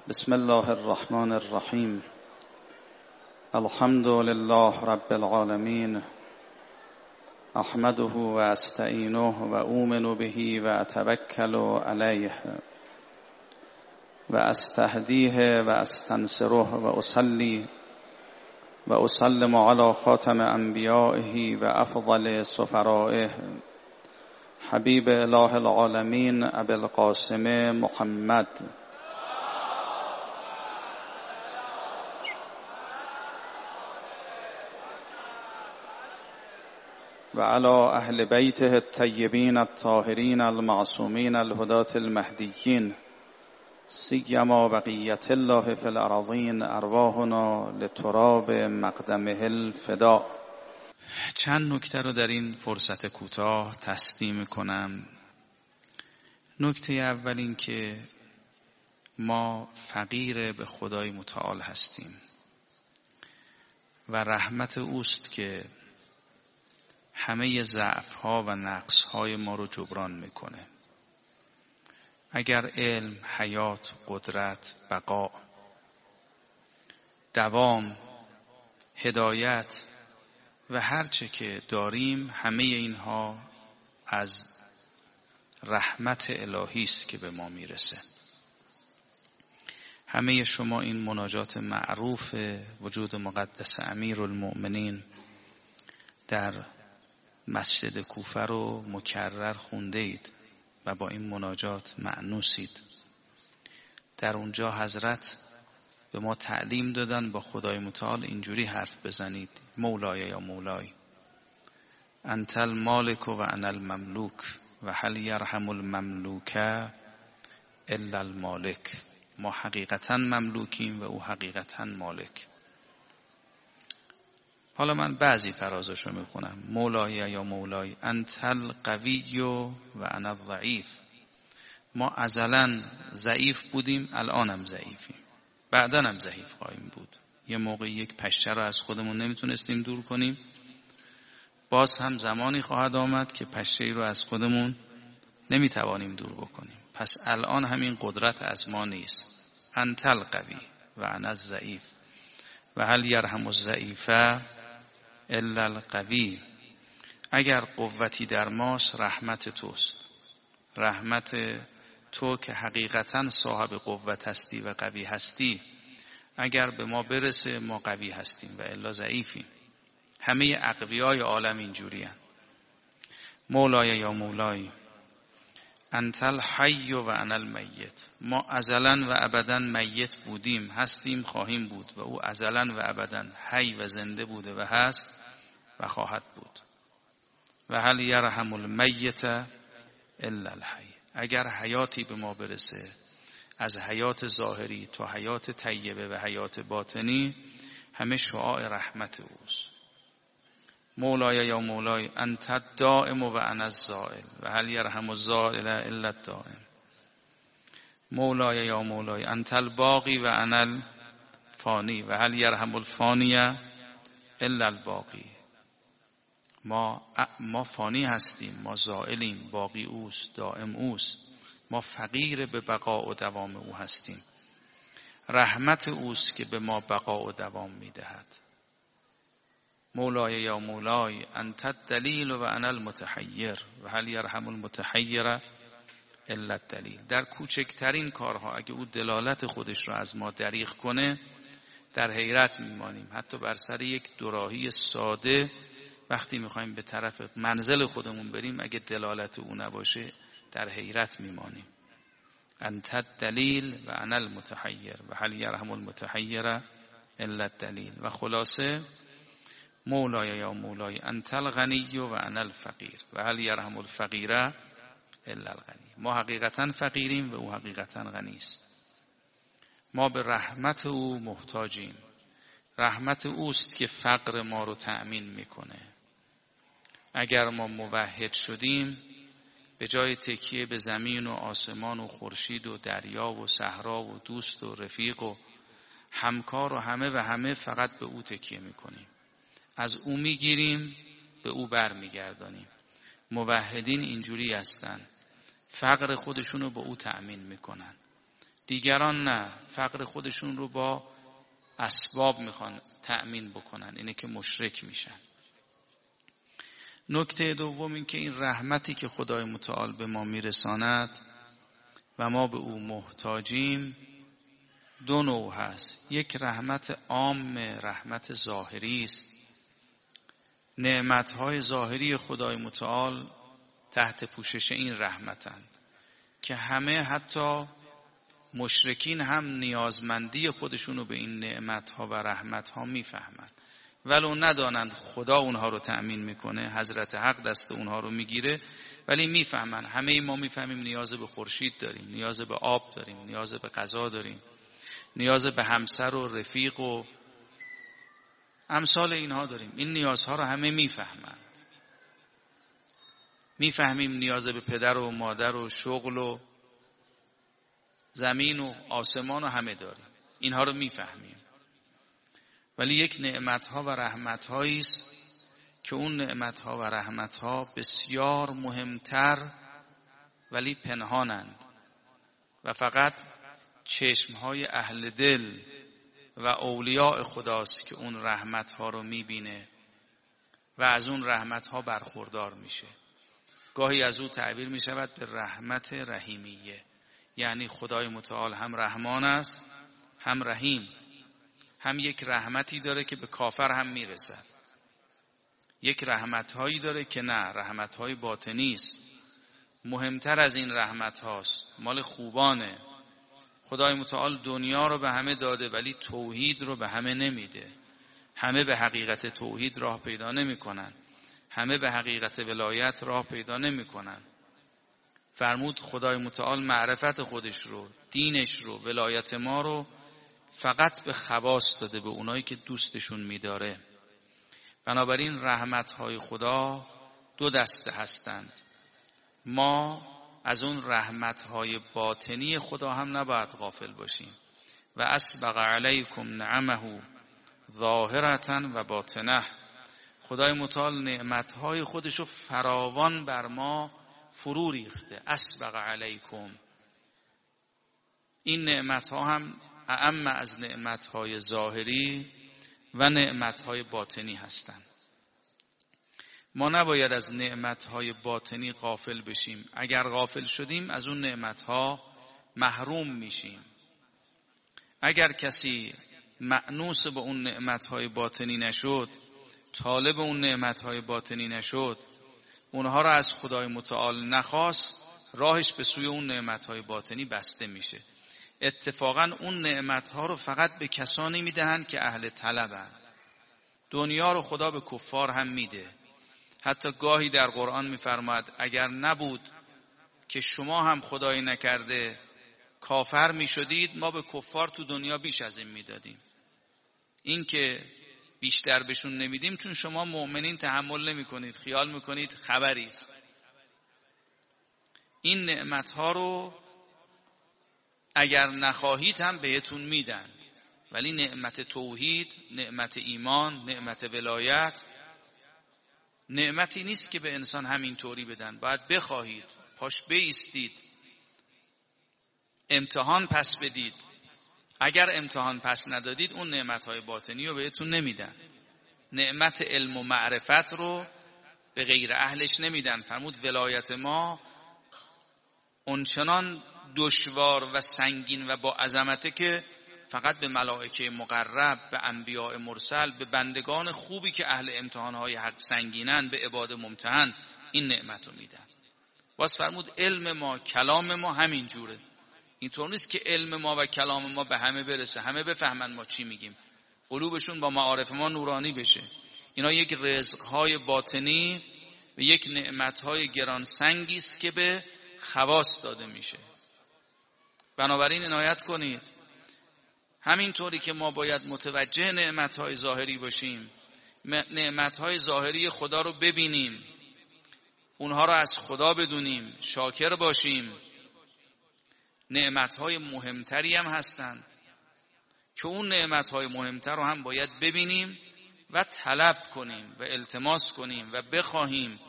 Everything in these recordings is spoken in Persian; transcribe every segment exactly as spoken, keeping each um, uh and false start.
بسم الله الرحمن الرحیم. الحمد لله رب العالمین. احمده و استعینه و اؤمن به و اتوکل علیه و استهدیه و استنصره و اصلی و اسلم علی خاتم انبیائه و افضل سفرائه حبیب اله العالمین ابی القاسم محمد و علی اهل بیته الطیبین الطاهرین المعصومین الهداة المهدیین سیما بقیت الله فی الارضین ارواحنا لتراب مقدمه الفداء. چند نکته رو در این فرصت کوتاه تسلیم کنم. نکته اول این که ما فقیر به خدای متعال هستیم و رحمت اوست که همه ضعف‌ها و نقص‌های ما رو جبران میکنه. اگر علم، حیات، قدرت، بقا، دوام، هدایت و هر چه که داریم، همه اینها از رحمت الهی است که به ما میرسه. همه شما این مناجات معروف وجود مقدس امیرالمؤمنین در مسجد کوفه رو مکرر خونده اید و با این مناجات مأنوسید. در اونجا حضرت به ما تعلیم دادن با خدای متعال اینجوری حرف بزنید: مولای یا مولای انت المالک و انا المملوک و هل یرحم المملوک الا المالک. ما حقیقتا مملوکیم و او حقیقتا مالک. حالا من بعضی فرازاشو میخونم. مولای یا مولای انت القوی و انا الضعیف. ما ازلا ضعیف بودیم، الانم ضعیفیم، بعداً هم ضعیف خواهیم بود. یه موقع یک پشه رو از خودمون نمیتونستیم دور کنیم، باز هم زمانی خواهد آمد که پشه‌ای رو از خودمون نمیتوانیم دور بکنیم. پس الان همین قدرت از ما نیست. انت القوی و انا الضعیف و هل یرحم الضعیف الا القوی. اگر قوتی در ماست، رحمت توست. رحمت تو که حقیقتا صاحب قوت هستی و قوی هستی، اگر به ما برسه ما قوی هستیم و الا ضعیفیم. همه اقویای عالم اینجوری هستند. مولای یا مولای انت الحی و انا المیت. ما ازلا و ابدا میت بودیم، هستیم، خواهیم بود و او ازلا و ابدا حی و زنده بوده و هست و خواهد بود. و هل یرحم المیت الا الحی. اگر حیاتی به ما برسه، از حیات ظاهری تا حیات طیبه و حیات باطنی، همه شعاع رحمت اوست. مولای یا مولای انت الدائم و انا الزائل و هل یرحم الزائل الا الدائم. مولای یا مولای انت الباقی و انا الفانی و هل یرحم الفانی الا الباقی. ما ما فانی هستیم، ما زائلیم، باقی اوست، دائم اوست. ما فقیر به بقا و دوام او هستیم. رحمت اوست که به ما بقا و دوام میدهد. مولای یا مولای انت الدلیل و انا المتحیر و هل یرحم المتحیر الا الدلیل. در کوچکترین کارها اگه او دلالت خودش رو از ما دریغ کنه، در حیرت میمانیم. حتی بر سر یک دوراهی ساده وقتی میخوایم به طرف منزل خودمون بریم، اگه دلالت او نباشه در حیرت میمانیم. انت الدلیل و انا المتحیر و هل یرحم المتحیر الا الدلیل. و خلاصه مولای یا مولای انت الغنی و انا الفقیر و هل یرحم الفقیر الا الغنی. ما حقیقتا فقیریم و او حقیقتا غنی است. ما به رحمت او محتاجیم. رحمت اوست که فقر ما رو تأمین میکنه. اگر ما موحد شدیم، به جای تکیه به زمین و آسمان و خورشید و دریا و صحرا و دوست و رفیق و همکار و همه و همه، فقط به او تکیه میکنیم. از او میگیریم، به او بر میگردانیم. موحدین اینجوری هستن، فقر خودشونو با او تأمین میکنن. دیگران نه، فقر خودشون رو با اسباب میخوان تأمین بکنن، اینه که مشرک میشن. نکته دوم این که این رحمتی که خدای متعال به ما میرساند و ما به او محتاجیم دو نوع هست. یک رحمت عام، رحمت ظاهری است. نعمتهای ظاهری خدای متعال تحت پوشش این رحمتند که همه، حتی مشرکین هم نیازمندی خودشونو به این نعمتها و رحمتها میفهمند، ولو ندانند خدا اونها رو تأمین میکنه، حضرت حق دست اونها رو میگیره، ولی میفهمن. همه ما میفهمیم نیاز به خورشید داریم، نیاز به آب داریم، نیاز به غذا داریم، نیاز به همسر و رفیق و امثال اینها داریم. این نیازها رو همه میفهمن. میفهمیم نیاز به پدر و مادر و شغل و زمین و آسمان و همه داریم، اینها رو میفهمیم. ولی یک نعمتها و رحمتهایی است که اون نعمتها و رحمتها بسیار مهمتر ولی پنهانند و فقط چشمهای اهل دل و اولیاء خداست که اون رحمتها رو میبینه و از اون رحمتها برخوردار میشه. گاهی از او تعبیر میشود به رحمت رحیمیه، یعنی خدای متعال هم رحمان است هم رحیم، هم یک رحمتی داره که به کافر هم میرسد، یک رحمتهایی داره که نه، رحمتهای باطنی است. مهمتر از این رحمت هاست، مال خوبانه. خدای متعال دنیا رو به همه داده ولی توحید رو به همه نمیده. همه به حقیقت توحید راه پیدا نمی کنن، همه به حقیقت ولایت راه پیدا نمی کنن. فرمود خدای متعال معرفت خودش رو، دینش رو، ولایت ما رو فقط به خواص داده، به اونایی که دوستشون میداره. بنابراین رحمتهای خدا دو دسته هستند. ما از اون رحمتهای باطنی خدا هم نباید غافل باشیم. و اسبغ علیکم نعمه ظاهرة و باطنه. خدای متعال نعمتهای خودشو فراوان بر ما فرو ریخته. اسبغ علیکم، این نعمتها هم اعم از نعمتهای ظاهری و نعمتهای باطنی هستند. ما نباید از نعمتهای باطنی غافل بشیم. اگر غافل شدیم از اون نعمتها محروم میشیم. اگر کسی مأنوس به اون نعمتهای باطنی نشد، طالب اون نعمتهای باطنی نشد، اونها را از خدای متعال نخواست، راهش به سوی اون نعمتهای باطنی بسته میشه. اتفاقا اون نعمتها رو فقط به کسانی میدهند که اهل طلبند. دنیا رو خدا به کفار هم میده. حتی گاهی در قرآن میفرماید اگر نبود که شما هم خدای نکرده کافر میشدید، ما به کفار تو دنیا بیش از این میدادیم. این که بیشتر بهشون نمیدیم چون شما مؤمنین تحمل نمی کنید، خیال میکنید خبری است. این نعمتها رو اگر نخواهید هم بهتون میدن، ولی نعمت توحید، نعمت ایمان، نعمت ولایت نعمتی نیست که به انسان همین طوری بدن. باید بخواهید، پاش بایستید، امتحان پس بدید. اگر امتحان پس ندادید اون نعمتهای باطنی رو بهتون نمیدن. نعمت علم و معرفت رو به غیر اهلش نمیدن. فرمود ولایت ما اونچنان دشوار و سنگین و با عظمته که فقط به ملائکه مقرب، به انبیاء مرسل، به بندگان خوبی که اهل امتحانهای حق سنگینن، به عباد ممتحن این نعمت رو میدن. باز فرمود علم ما، کلام ما همین جوره. اینطور نیست که علم ما و کلام ما به همه برسه، همه بفهمن ما چی میگیم، قلوبشون با معارف ما نورانی بشه. اینا یک رزقهای باطنی و یک نعمتهای گران سنگی است که به خواص داده میشه. بنابراین عنایت کنید. همینطوری که ما باید متوجه نعمتهای ظاهری باشیم، نعمتهای ظاهری خدا رو ببینیم، اونها رو از خدا بدونیم، شاکر باشیم. نعمتهای مهمتری هم هستند که اون نعمتهای مهمتر رو هم باید ببینیم و طلب کنیم و التماس کنیم و بخواهیم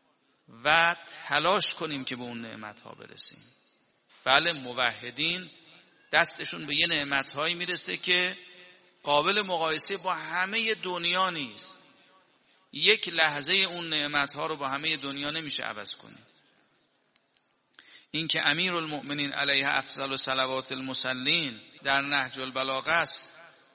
و تلاش کنیم که به اون نعمتها برسیم. بله، موحدین دستشون به یه نعمت‌هایی میرسه که قابل مقایسه با همه دنیا نیست. یک لحظه اون نعمت‌ها رو با همه دنیا نمیشه عوض کنی. این که امیرالمؤمنین علیه افضل و صلوات المصلین در نهج البلاغه است،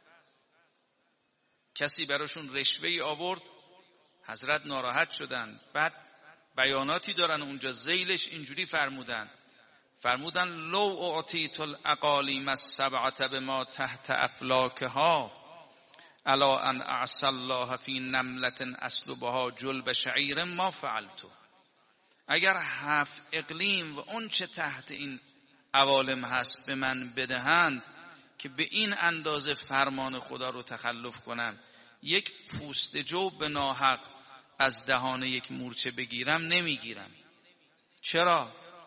کسی براشون رشوه‌ای آورد، حضرت ناراحت شدن. بعد بیاناتی دارن اونجا، ذیلش اینجوری فرمودن فرمودن لو اعطیت الاقالیم السبعه بما تحت افلاکها الا ان اعصى الله فی نملة اسلبها جلب شعیر ما فعلت. اگر هفت اقلیم و اون چه تحت این عوالم هست به من بدهند که به این اندازه فرمان خدا رو تخلف کنم، یک پوست جو به ناحق از دهان یک مورچه بگیرم نمیگیرم. چرا؟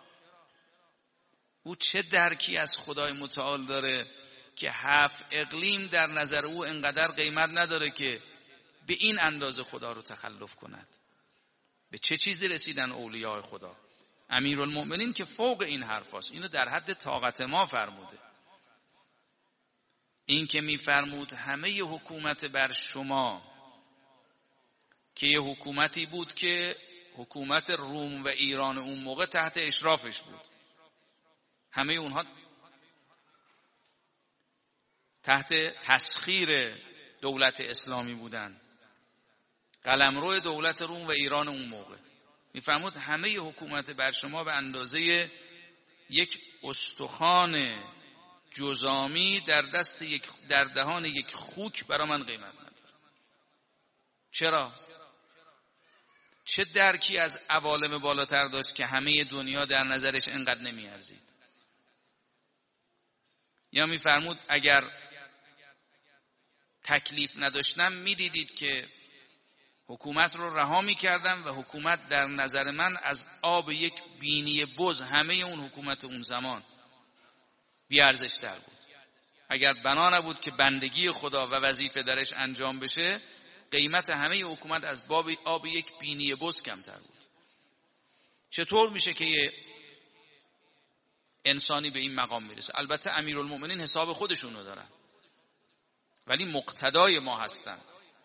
او چه درکی از خدای متعال داره که هفت اقلیم در نظر او انقدر قیمت نداره که به این اندازه خدا رو تخلف کند. به چه چیزی رسیدن اولیاء خدا؟ امیرالمؤمنین که فوق این حرف هست، اینو در حد طاقت ما فرموده. این که میفرمود همه حکومت بر شما، که یه حکومتی بود که حکومت روم و ایران اون موقع تحت اشرافش بود، همه اونها تحت تسخیر دولت اسلامی بودن، قلمرو دولت روم و ایران اون موقع. میفرمود همه حکومت بر شما به اندازه یک استخوان جزامی در دست یک در دهان یک خوک برای من قیمت نداره. چرا؟ چه درکی از عوالم بالاتر داشت که همه دنیا در نظرش انقدر نمیارزید؟ یا میفرمود اگر تکلیف نداشتم میدیدید که حکومت رو رها میکردم و حکومت در نظر من از آب یک بینی بز همه اون حکومت اون زمان بیارزش‌تر بود. اگر بنا نبود که بندگی خدا و وظیفه درش انجام بشه، قیمت همه حکومت از باب آب یک بینی بز کمتر بود. چطور میشه که یه انسانی به این مقام میرسه؟ البته امیرالمؤمنین حساب خودشونو دارن، ولی مقتدای ما هستن.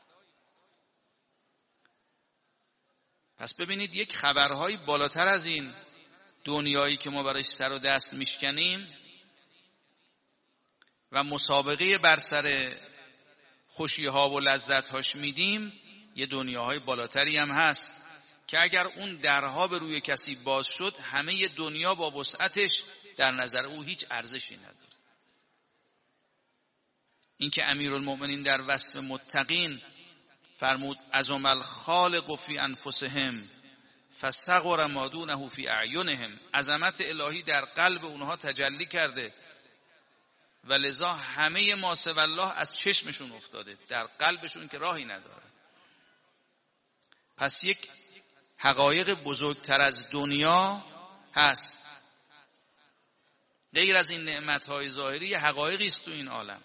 پس ببینید یک خبرهای بالاتر از این دنیایی که ما برایش سر و دست میشکنیم و مسابقه بر سر خوشی‌ها و لذت‌هاش میدیم، یه دنیاهای بالاتری هم هست که اگر اون درها به روی کسی باز شد، همه دنیا با وسعتش در نظر او هیچ ارزشی نداره. این که امیرالمؤمنین در وصف متقین فرمود عظم الخالق فی انفسهم فصغر ما دونه فی اعینهم، عظمت الهی در قلب اونها تجلی کرده و لذا همه ما سوی الله از چشمشون افتاده، در قلبشون که راهی نداره. پس یک حقایق بزرگتر از دنیا هست، غیر از این نعمت‌های ظاهری حقایقی است تو این عالم.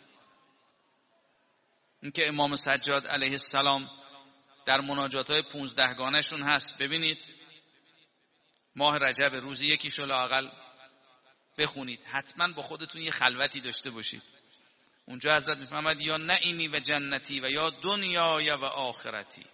این که امام سجاد علیه السلام در مناجات‌های پونزدهگانه‌شون هست، ببینید ماه رجب روزی یکیشو لااقل بخونید، حتما با خودتون یه خلوتی داشته باشید. اونجا حضرت میفرماد یا نعیمی و جنتی و یا دنیای و آخرتی،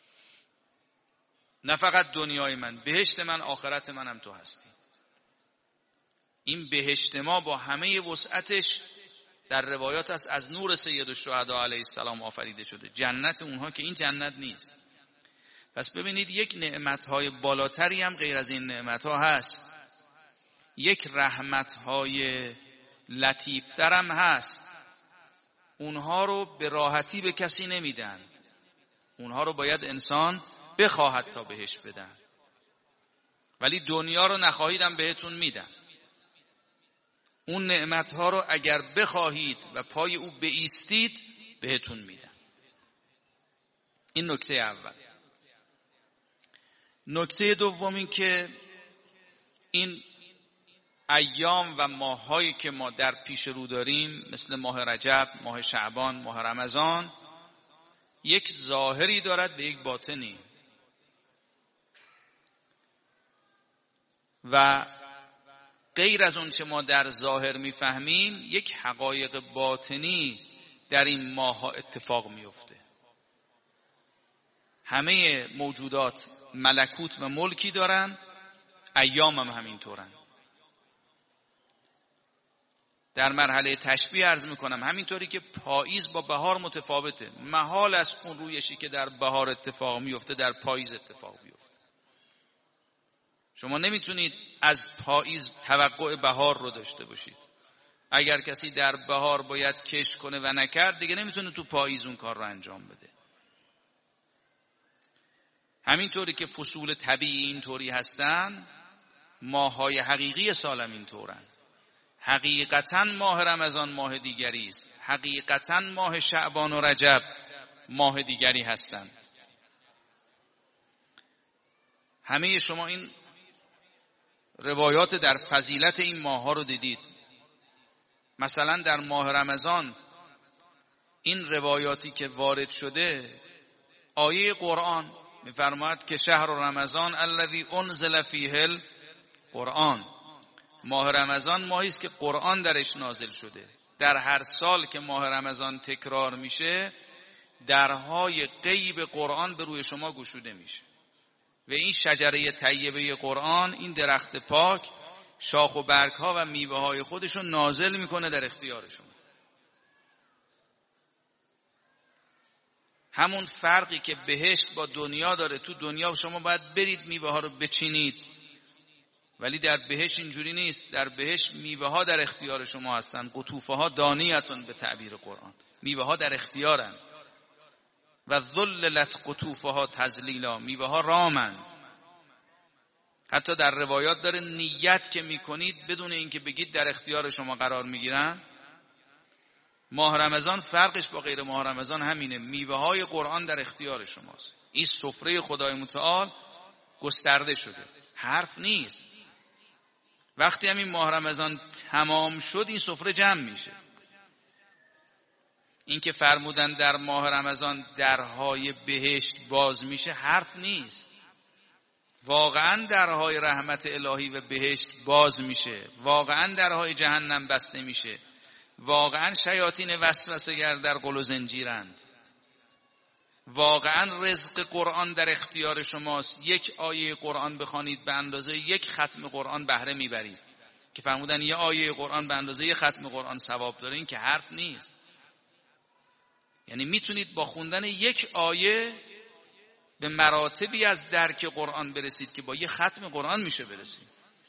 نه فقط دنیای من، بهشت من، آخرت منم تو هستی. این بهشت ما با همه وسعتش در روایات است از نور سید الشهدا علیه السلام آفریده شده، جنت اونها که این جنت نیست. پس ببینید یک نعمت‌های بالاتری هم غیر از این نعمت‌ها هست، یک رحمت‌های لطیفتر هم هست. اونها رو به راحتی به کسی نمیدن، اونها رو باید انسان بخواهد تا بهش بدن، ولی دنیا رو نخواهیدم بهتون میدن. اون نعمت‌ها رو اگر بخواهید و پای او بایستید بهتون میدن. این نکته اول. نکته دوم این که این ایام و ماهایی که ما در پیش رو داریم، مثل ماه رجب، ماه شعبان، ماه رمضان، یک ظاهری دارد و یک باطنی. و غیر از اون چه ما در ظاهر میفهمیم یک حقایق باطنی در این ماه‌ها اتفاق میفته. همه موجودات ملکوت و ملکی دارن، ایام هم همینطورن. در مرحله تشبیه عرض میکنم همینطوری که پاییز با بهار متفاوته، محال از اون رویشی که در بهار اتفاق میفته در پاییز اتفاق بیفته. شما نمیتونید از پاییز توقع بهار رو داشته باشید. اگر کسی در بهار باید کشت کنه و نکرد، دیگه نمیتونه تو پاییز اون کار رو انجام بده. همینطوری که فصول طبیعی اینطوری هستن، ماه‌های حقیقی سالم اینطورن. حقیقتاً ماه رمضان ماه دیگری است، حقیقتاً ماه شعبان و رجب ماه دیگری هستند. همه شما این روایات در فضیلت این ماه‌ها رو دیدید. مثلا در ماه رمضان این روایاتی که وارد شده، آیه قرآن می‌فرماید که شهر رمضان الذی انزل فیه القرآن، ماه رمضان ماهی است که قرآن درش نازل شده. در هر سال که ماه رمضان تکرار میشه، درهای غیب قرآن به روی شما گشوده میشه و این شجره طیبه قرآن، این درخت پاک، شاخ و برگ ها و میوه های خودشو نازل میکنه در اختیار شما. همون فرقی که بهشت با دنیا داره، تو دنیا شما باید برید میوه ها رو بچینید، ولی در بهشت اینجوری نیست. در بهشت میوه ها در اختیار شما هستن. قطوفه ها دانیتون به تعبیر قرآن، میوه ها در اختیارن. و ذللت قطوفه ها تذلیلا، میوه ها رامند. حتی در روایات داره نیت که میکنید بدون اینکه بگید در اختیار شما قرار میگیرن. ماه رمضان فرقش با غیر ماه رمضان همینه، میوه های قرآن در اختیار شماست. این سفره خدای متعال گسترده شده، حرف نیست. وقتی همین ماه رمضان تمام شد، این سفره جمع میشه. این که فرمودن در ماه رمضان درهای بهشت باز میشه، حرف نیست. واقعا درهای رحمت الهی و بهشت باز میشه، واقعا درهای جهنم بسته میشه، واقعا شیاطین وسوسه‌گر در قل و زنجیرند، واقعا رزق قرآن در اختیار شماست. یک آیه قرآن بخوانید به اندازه یک ختم قرآن بهره میبرید. که فرمودن یه آیه قرآن به اندازه یک ختم قرآن ثواب داره، این که حرف نیست. یعنی میتونید با خوندن یک آیه به مراتبی از درک قرآن برسید که با یه ختم قرآن میشه برسید.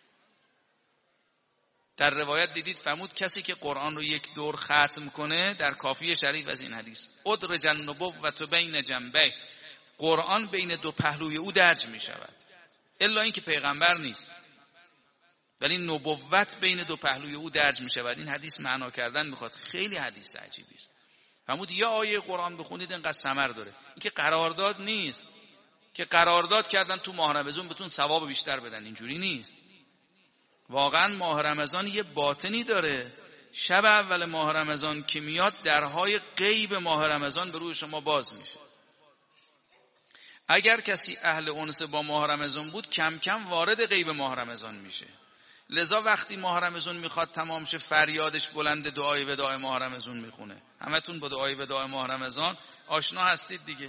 در روایت دیدید فرمود کسی که قرآن رو یک دور ختم کنه، در کافی شریف از این حدیث، ادرج النبوة بین جنبه، قرآن بین دو پهلوی او درج می شود. الا این که پیغمبر نیست، ولی نبوت بین دو پهلوی او درج می شود. این حدیث معنا کردن میخواد، خیلی حدیث عجیبی است. فرمود یه آیه قرآن بخونید اینقدر ثمر داره. این که قرارداد نیست که قرارداد کردن تو ماه رمضان بتون ثواب بیشتر بدن، اینجوری نیست. واقعا ماه رمضان یه باطنی داره. شب اول ماه رمضان که میاد، درهای غیب ماه رمضان به روی شما باز میشه. اگر کسی اهل انس با ماه رمضان بود، کم کم وارد غیب ماه رمضان میشه. لذا وقتی ماه رمضان میخواد تمام شه، فریادش بلند، دعای وداع ماه رمضان میخونه. همتون با دعای وداع ماه رمضان آشنا هستید دیگه.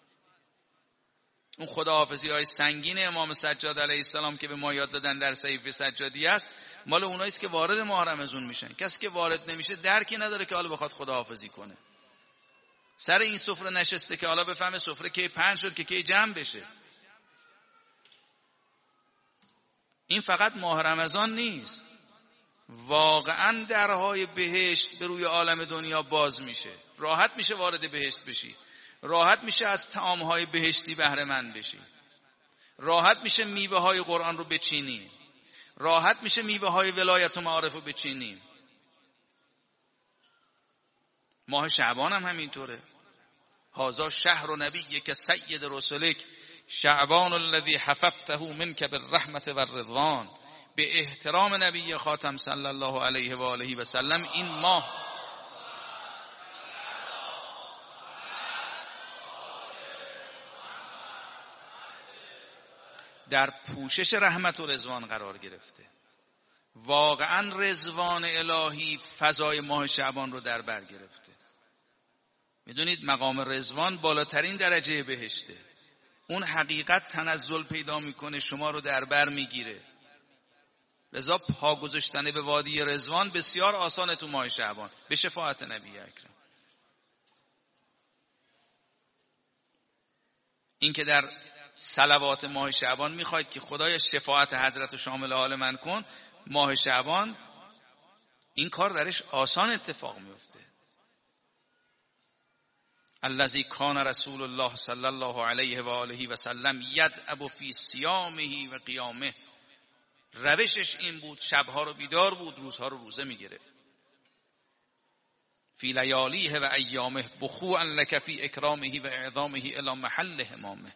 اون خداحافظی های سنگین امام سجاد علیه السلام که به ما یاد دادن در صحیفه سجادی است، مال اونایی است که وارد ماه رمضان میشن. کسی که وارد نمیشه درکی نداره که حالا بخواد خداحافظی کنه. سر این سفره نشسته که حالا بفهمه سفره کی پهن شد که کی جمع بشه. این فقط ماه رمضان نیست، واقعا درهای بهشت به روی عالم دنیا باز میشه. راحت میشه وارد بهشت بشی، راحت میشه از طعامهای بهشتی بهره مند بشی، راحت میشه میوه های قرآن رو بچینی، راحت میشه میوه های ولایت و معارف رو بچینی. ماه شعبان هم همینطوره. هذا شهر نبیک سید رسولک شعبان الذی حفظته منک بالرحمت والرضوان. به احترام نبی خاتم صلی الله علیه و آله و سلم این ماه در پوشش رحمت و رضوان قرار گرفته. واقعا رضوان الهی فضای ماه شعبان رو در بر گرفته. میدونید مقام رضوان بالاترین درجه بهشته. اون حقیقت تنزل پیدا میکنه، شما رو در بر میگیره. لذا پا گذاشتن به وادی رضوان بسیار آسانه تو ماه شعبان به شفاعت نبی اکرم. این که در صلوات ماه شعبان میخواید که خدای شفاعت حضرت شامل حال من کن، ماه شعبان این کار درش آسان اتفاق میفته. الذی کان رسول الله صلی الله علیه و آله و سلم یدعب فی صیامه و قیامه. روشش این بود، شبها رو بیدار بود، روزها رو روزه میگرفت. فی لیالیه و ایامه بخوعا لک فی اکرامه و اعظامه الی محل همامه.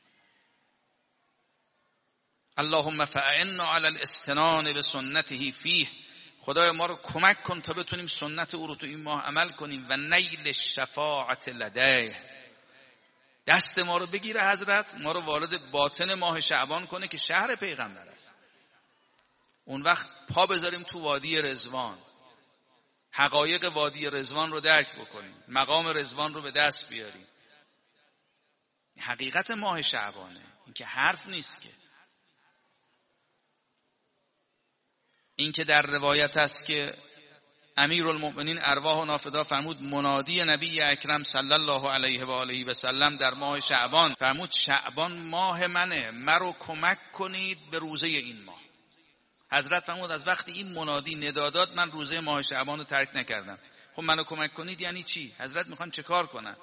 اللهم فاعنا علی الاستنان بسنته فیه. خدای ما رو کمک کن تا بتونیم سنت او رو تو این ماه عمل کنیم. و نیل شفاعت لدیه. دست ما رو بگیره حضرت، ما رو وارد باطن ماه شعبان کنه که شهر پیغمبر است. اون وقت پا بذاریم تو وادی رضوان، حقایق وادی رضوان رو درک بکنیم، مقام رضوان رو به دست بیاریم. حقیقت ماه شعبانه، این که حرف نیست که. این که در روایت است که امیرالمؤمنین ارواح نافدا فرمود منادی نبی اکرم صلی الله علیه و آله و سلم در ماه شعبان فرمود شعبان ماه منه، مرو کمک کنید به روزه این ماه. حضرت فرمود از وقتی این منادی نداداد من روزه ماه شعبان رو ترک نکردم. خب منو کمک کنید یعنی چی؟ حضرت میخوان چه کار کنن؟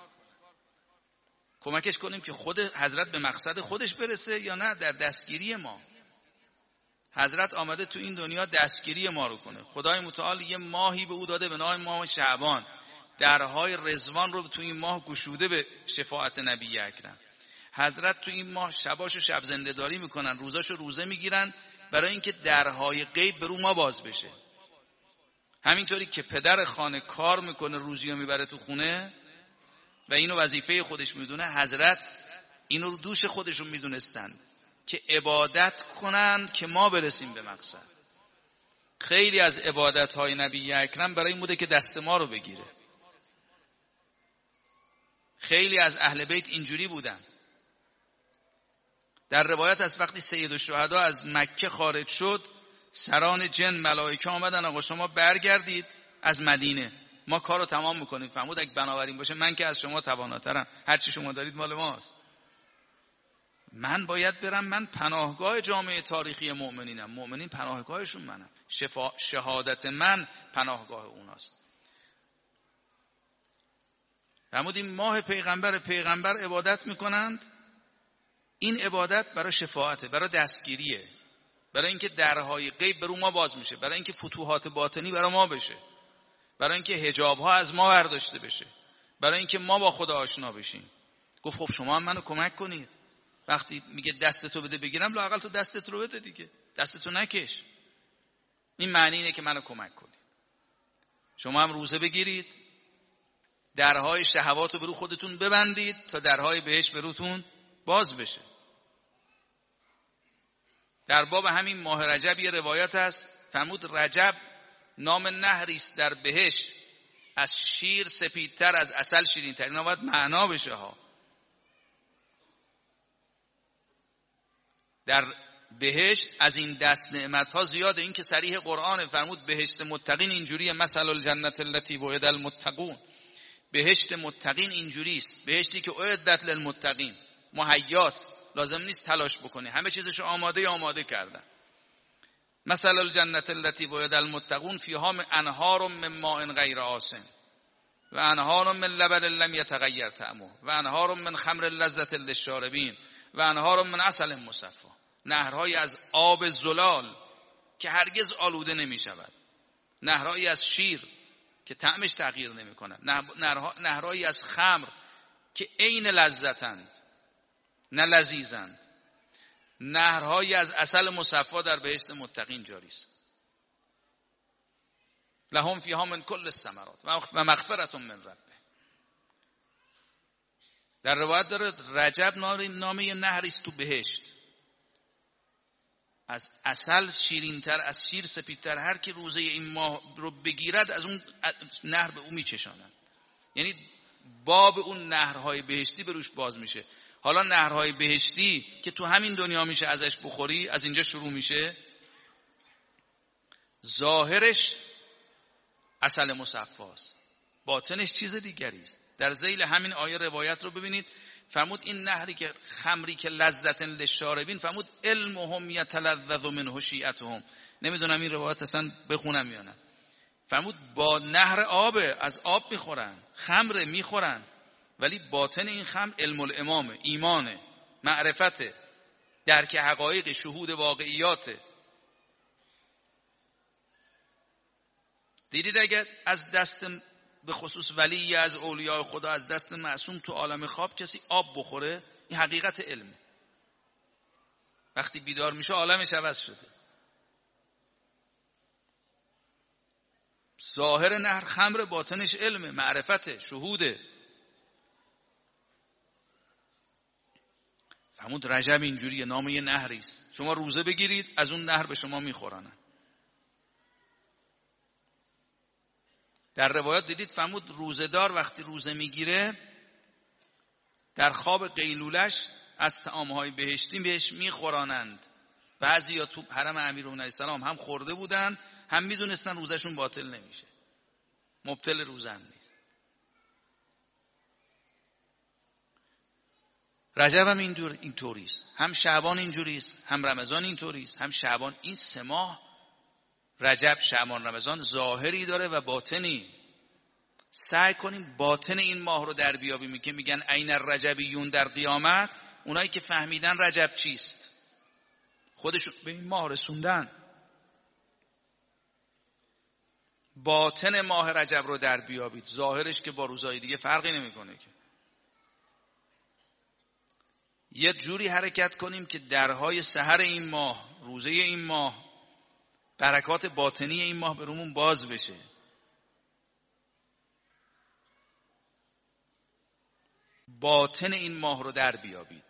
کمکش کنیم که خود حضرت به مقصد خودش برسه یا نه در دستگیری ما؟ حضرت آمده تو این دنیا دستگیری ما رو کنه. خدای متعال یه ماهی به او داده به نام ماه شعبان، درهای رضوان رو تو این ماه گشوده به شفاعت نبی اکرم. حضرت تو این ماه شباشو شب زنده داری میکنن، روزاشو روزه میگیرن برای اینکه درهای غیب به رو ما باز بشه. همینطوری که پدر خانه کار میکنه روزیو میبره تو خونه و اینو وظیفه خودش میدونه، حضرت اینو رو دوش خودشون میدونستن که عبادت کنند که ما برسیم به مقصد. خیلی از عبادت‌های نبی اکرم برای این بوده که دست ما رو بگیره. خیلی از اهل بیت اینجوری بودن. در روایت از وقتی سید الشهدا از مکه خارج شد، سران جن ملائکه آمدن آقا شما برگردید از مدینه، ما کارو تمام میکنیم. فرمود اگه بنابراین باشه من که از شما تواناترم، هر چی شما دارید مال ماست. من باید برم، من پناهگاه جامعه تاریخی مؤمنینم، مؤمنین پناهگاهشون منم، شفا... شهادت من پناهگاه اوناست. فرمود این ماه پیغمبر پیغمبر عبادت میکنند، این عبادت برای شفاعته، برای دستگیریه، برای اینکه درهای غیب برای ما باز میشه، برای اینکه فتوحات باطنی برای ما بشه، برای اینکه حجاب ها از ما برداشته بشه، برای اینکه ما با خدا آشنا بشیم. گفت خب شما هم منو کمک کنید. وقتی میگه دستتو بده بگیرم، لااقل تو دستت رو بده دیگه، دستتو نکش. این معنی اینه که منو کمک کنید. شما هم روزه بگیرید، درهای شهوات رو برو خودتون ببندید تا درهای بهشت بروتون باز بشه. در باب همین ماه رجب یه روایت هست، فرمود رجب نام نهری است در بهشت، از شیر سپیدتر از عسل شیرین‌تر. اینا باید معنا بشه ها. در بهشت از این دست نعمت ها زیاده. این که صریح قرآن فرمود بهشت متقین اینجوریه، مثل الجنت التي وعد المتقون. بهشت متقین اینجوریست، بهشتی که اعدت للمتقین، مهیاست، لازم نیست تلاش بکنی، همه چیزشو آماده آماده کردن. مثل الجنت التي وعد المتقون فیها انهار من ماء غیر آسن و انهار من لبن لم یتغیر طعمه و انهار من خمر لذة للشاربین و انهار من عسل مصفا. نهرهایی از آب زلال که هرگز آلوده نمی شود، نهرهایی از شیر که طعمش تغییر نمی کند، نهرهایی از خمر که عین لذتند نه لذیذند، نهرهایی از عسل مصفا در بهشت متقین جاری است. لهم فیها من کل الثمرات و مغفرة من ربه. در روایت داره رجب نام یه نهری است تو بهشت. از عسل شیرینتر، از شیر سپیدتر. هر کی روزه این ماه رو بگیرد از اون نهر به اون میچشانند. یعنی باب اون نهرهای بهشتی به روش باز میشه. حالا نهرهای بهشتی که تو همین دنیا میشه ازش بخوری، از اینجا شروع میشه. ظاهرش عسل مصفاست، باطنش چیز دیگری است. در ذیل همین آیه روایت رو ببینید، فرمود این نهری که خمری که لذت للشاربین، فرمود علمهم یتلذذ منه شیعتهم. نمیدونم این روایت اصلا بخونم یا نه. فرمود با نهر آب، از آب میخورن، خمر میخورن، ولی باطن این خمر علم الامامه، ایمانه، معرفته، درک حقایق، شهود واقعیاته. دیدید اگر از دست به خصوص ولی از اولیاء خدا از دست معصوم تو عالم خواب کسی آب بخوره، این حقیقت علمه. وقتی بیدار میشه عالمش عوض شده. ظاهر نهر خمر، باطنش علمه، معرفته، شهوده. فرمود رجب اینجوریه، نام یه نهری است. شما روزه بگیرید از اون نهر به شما میخورن. در روایات دیدید فرمود روزه‌دار وقتی روزه میگیره در خواب قیلولش از طعام‌های بهشتی بهش میخورانند. بعضیا تو حرم امیرالمومنین علیه السلام هم خورده بودن، هم میدونستن روزشون باطل نمیشه، مبطل روزه هم نیست. رجب هم اینجور اینطوریست، هم شعبان اینجوریست، هم رمضان اینطوریست. هم شعبان، این سه ماه رجب، شعبان، رمضان ظاهری داره و باطنی. سعی کنیم باطن این ماه رو در بیابیم. که میگن عین الرجبیون در قیامت، اونایی که فهمیدن رجب چیست، خودشون به این ماه رسوندن. باطن ماه رجب رو در بیابید. ظاهرش که با روزهای دیگه فرقی نمیکنه که. یه جوری حرکت کنیم که درهای سحر این ماه، روزه این ماه، برکات باطنی این ماه برومون باز بشه. باطن این ماه رو در بیابید.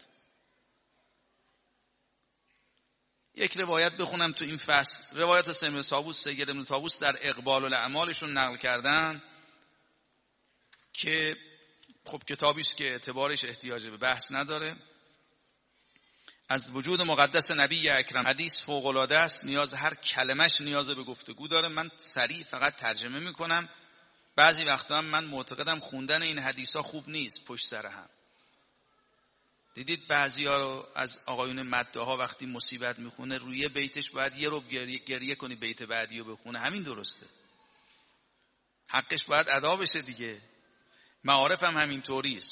یک روایت بخونم تو این فصل. روایت سیم طاووس، سید ابن طاووس در اقبال الاعمالشون نقل کردن که خب کتابی است که اعتبارش احتیاج به بحث نداره. از وجود مقدس نبی اکرم حدیث فوق العاده است، نیاز هر کلمش نیاز به گفتگو داره. من سریع فقط ترجمه میکنم. بعضی وقتا هم من معتقدم خوندن این حدیثا خوب نیست پشت سر هم. دیدید بعضیا رو از آقایون مداها وقتی مصیبت میخونه روی بیتش باید یه رو گریه, گریه کنی بیت بعدی رو بخونه. همین درسته، حقش باید ادا بشه دیگه. معارف هم همین طوری است.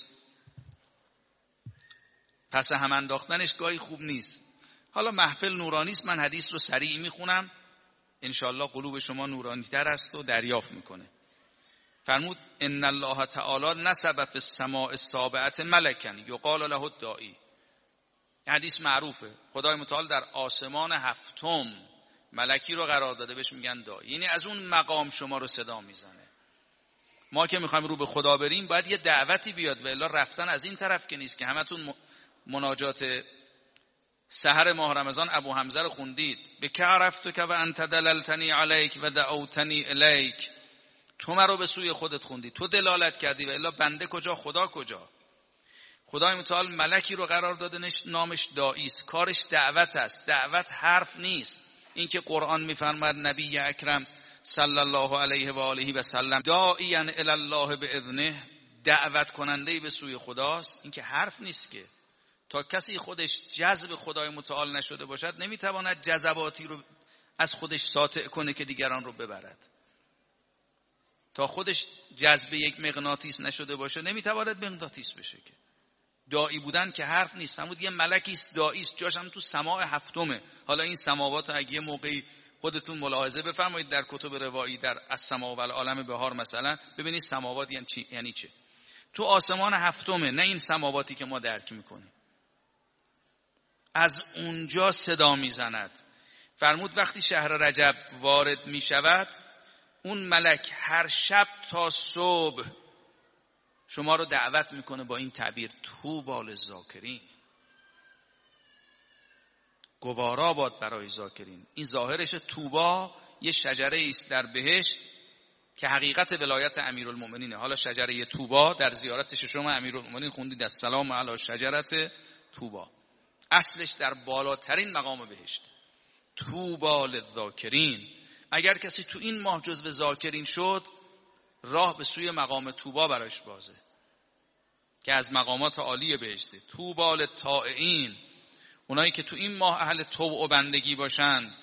پس هم انداختنش گاهی خوب نیست. حالا محفل نورانی است، من حدیث رو سریع میخونم، انشاءالله قلوب شما نورانی تر است و دریافت میکنه. فرمود ان الله تعالی نسب فی السماء السابعه ملکا یقال له الداعی. حدیث معروفه. خدای متعال در آسمان هفتم ملکی رو قرار داده، بهش میگن داعی. یعنی از اون مقام شما رو صدا میزنه. ما که میخوایم رو به خدا بریم باید یه دعوتی بیاد، و الا رفتن از این طرف که نیست. که همتون مناجات سحر ماه رمضان ابو حمزه رو خوندید. به که عرفتک و انت دللتنی علیک و دعوتنی الیک. تو مرا به سوی خودت خوندی، تو دلالت کردی، و الا بنده کجا، خدا کجا؟ خدای متعال ملکی رو قرار داده، نامش داعی است، کارش دعوت است. دعوت حرف نیست. این که قرآن میفرماید نبی اکرم صلی الله علیه و آله و سلم داعیا الی الله باذنه، دعوت کننده به سوی خداست. این که حرف نیست که. تا کسی خودش جذب خدای متعال نشده باشد نمیتواند جذباتی رو از خودش ساطع کنه که دیگران رو ببرد. تا خودش جذب یک مغناطیس نشده باشه نمیتواند مغناطیس بشه. که داعی بودن که حرف نیست. فرمود یه ملکی است داعی است، جاش هم تو سماع هفتمه. حالا این سماوات اگه یه موقعی خودتون ملاحظه بفرمایید در کتب روایی، در السماء و العالم بهار مثلا، ببینید سماوات یعنی چی، یعنی چه. تو آسمان هفتمه، نه این سماواتی که ما درک میکنیم. از اونجا صدا میزند. فرمود وقتی شهر رجب وارد میشود، اون ملک هر شب تا صبح شما رو دعوت میکنه با این تعبیر طوبی للذاکرین. گوارا باد برای ذاکرین. این ظاهرش طوبا یه شجره است در بهشت که حقیقت ولایت امیرالمومنینه. حالا شجره طوبا در زیارت ششم امیرالمومنین خوندید السلام علی شجرت طوبا، اصلش در بالاترین مقام بهشت. طوبا للذاکرین. اگر کسی تو این ماه جزو ذاکرین شد، راه به سوی مقام طوبا براش بازه که از مقامات عالی بهشته. طوبا للطائعین. اونایی که تو این ماه اهل طوع و بندگی باشند